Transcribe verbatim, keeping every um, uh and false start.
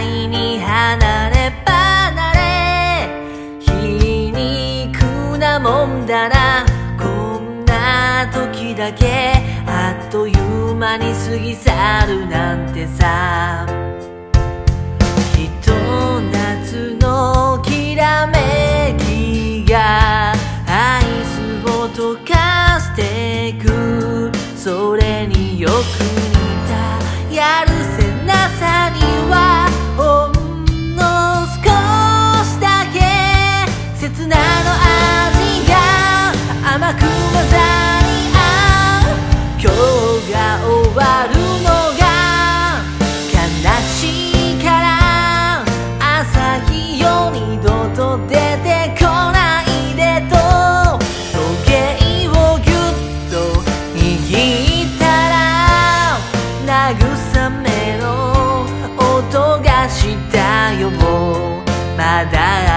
いに離れ離れ皮肉なもんだな、こんな時だけあっという間に過ぎ去るなんてさ。ひと夏のきらめきがアイスを溶かしてく、それによく似たやるせなさにはほんの少しだけ刹那の味が甘く混ざり合う。今日が終わるのが悲しいから朝日よ二度と出てこないでと時計をぎゅっと握ったら慰めの音がしたよ。まだ